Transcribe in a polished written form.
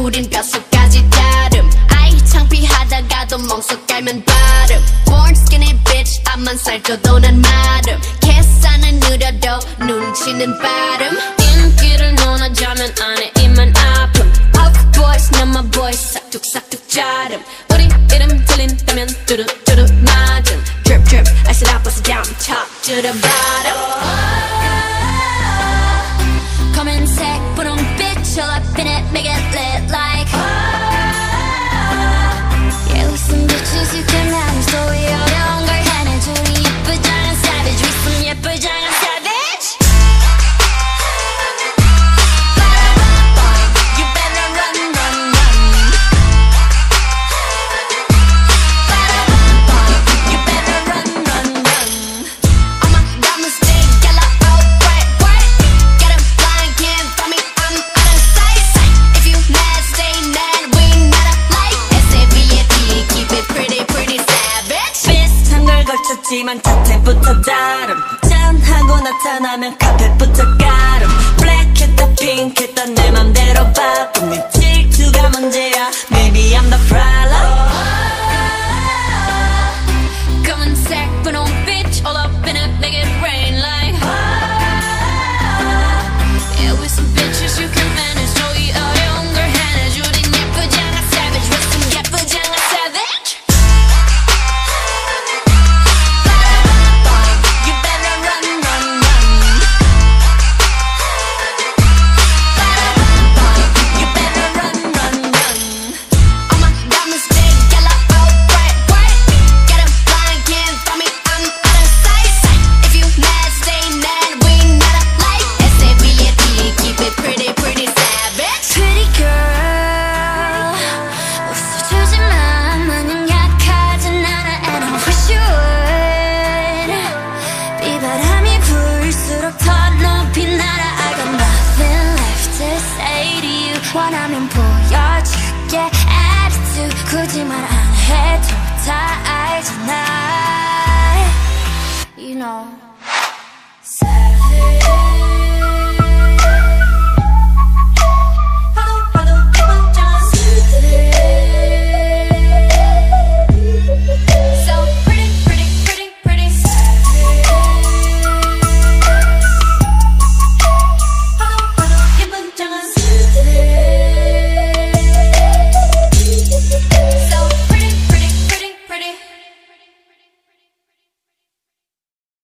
우린 뼛속까지 다름 아이 창피하다가도 멍석 깔면 발음 Born skinny bitch 앞만 살쪄도 난 마름 계산은 느려도 눈치는 빠름 인기를 논하자면 안에 입만 아픔 Of boys 난 my boys 싹둑싹둑 자름 우리 이름 들린다면 뚜루뚜루 낮음 Drip drip I said I bust it down top to the bottom 검은색 분홍빛 all up in it make it lit like Yeah we some bitches you can manage 또 이 어려운 걸 해내줘 우리 예쁘장한 savage we some 예쁘장한 savage You better run run run You better run run run All my diamonds stay yellow oh bright bright Get 'em blind can't find me I'm out of sight If you mad stay mad we not alike S-A-V-A-T keep it pretty pretty savage 비슷한 걸 걸쳤지만 자태부터 다름 짠하고 나타나면 카펫부터 가름 블랙했다 핑크했다 내 맘대로 바꿈 네 질투가 문제야 Maybe I'm the problem 검은색 분홍빛 all up in it make it rain like Yeah with some bitches you can manage 또 이 어려운 걸 해내줘 우린 예쁘장한 savage with some 예쁘장한 savage You better run run run You better run run run All my diamonds stay yellow oh bright bright Get 'em blind can't find me I'm out of sight If you mad stay mad we not alike S-A-V-A-T keep it pretty pretty savage Pretty girl 웃어주지만 마냥 약하진 않아 And I wish you would 비바람이 불수록 더 높이 날아 I got nothing left to say to you 원하면 보여줄게 attitude 굳이 말 안 해도 다 알잖아 You know